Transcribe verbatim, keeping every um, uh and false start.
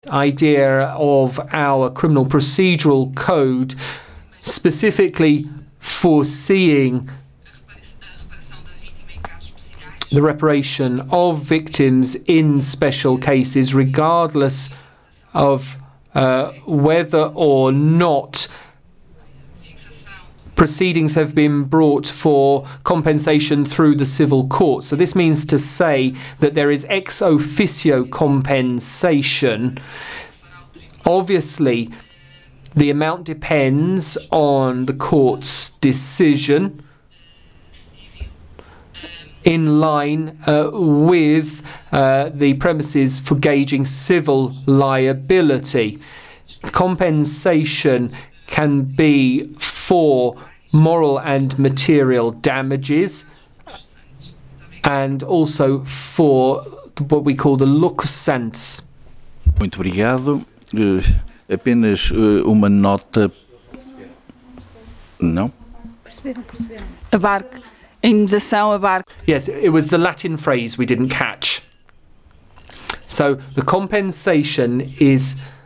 idea of our criminal procedural code specifically foreseeing the reparation of victims in special cases, regardless of uh, whether or not proceedings have been brought for compensation through the civil court. So this means to say that there is ex officio compensation. Obviously, the amount depends on the court's decision, in line uh, with uh, the premises for gauging civil liability. Compensation can be for moral and material damages, and also for what we call the luxantes. Muito obrigado. Uh, apenas uh, uma nota. Não? Abarque. Indemnização abarque. Yes, it was the Latin phrase we didn't catch. So the compensation is